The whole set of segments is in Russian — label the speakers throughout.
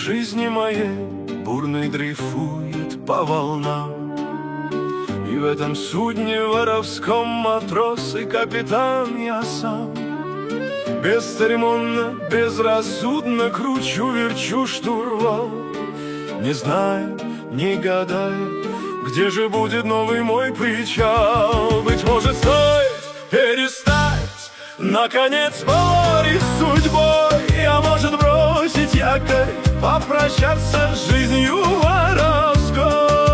Speaker 1: жизни моей бурной дрейфует по волнам. И в этом судне воровском матрос и капитан я сам. Бесцеремонно, безрассудно кручу-верчу штурвал, не зная, не гадая, где же будет новый мой причал. Быть может, стоит перестать, наконец, спорить с судьбой, а может, бросить якорь, попрощаться с жизнью воровской.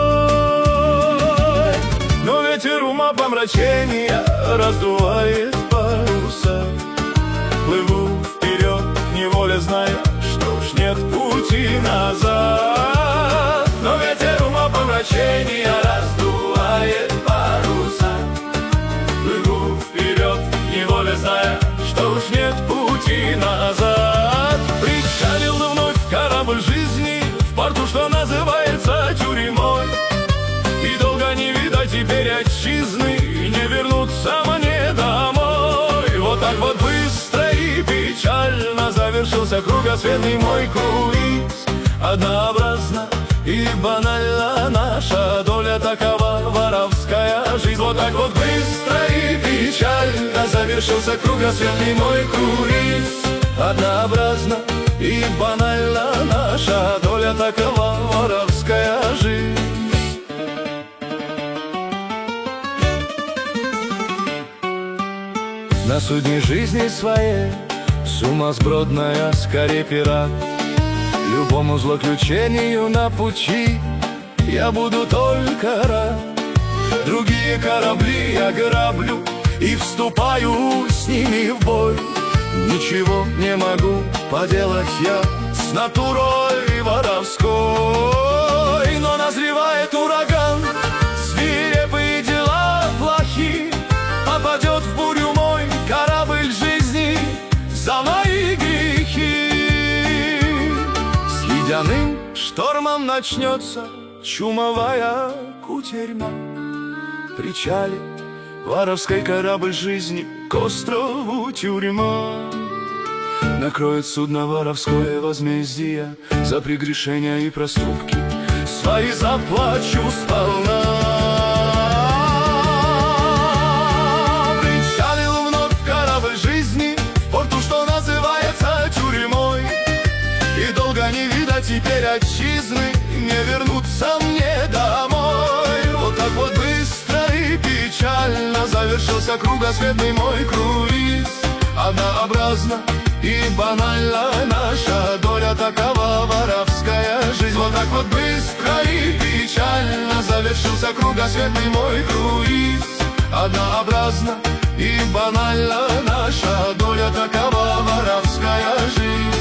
Speaker 1: Но ветер умопомрачения раздувает паруса. Плыву вперед, неволя зная, что уж нет пути назад. Но ветер умопомрачения раздувает паруса. Плыву вперед, неволя зная, что уж нет пути назад. Причалил вновь корабль жизни в порту, что называется тюрьмой. И долго не видать теперь отчизны, не вернуться мне домой. Вот так вот быстро и печально завершился кругосветный мой круиз. Однообразно и банально наша доля такова, воровская жизнь. Вот так вот быстро и печально завершился кругосветный мой круиз. Однообразно и банально наша доля такова, воровская жизнь. На судне жизни своей сумасбродная, скорее пират. Любому злоключению на пути я буду только рад. Другие корабли я граблю и вступаю с ними в бой. Ничего не могу поделать я с натурой воровской. Но назревает ураган, свирепые дела плохи. Попадет в бурю мой корабль жизни за мои грехи. С ледяным штормом начнется чумовая кутерьма. Причалит воровской корабль жизни к острову тюрьма. Накроет судно воровское возмездие за прегрешения и проступки. Свои заплачу сполна. Не видать теперь отчизны, не вернуться мне домой. Вот так вот быстро и печально завершился кругосветный мой круиз. Однообразно и банально наша доля такова, воровская жизнь. Вот так вот быстро и печально завершился кругосветный мой круиз. Однообразно и банально наша доля такова, воровская жизнь.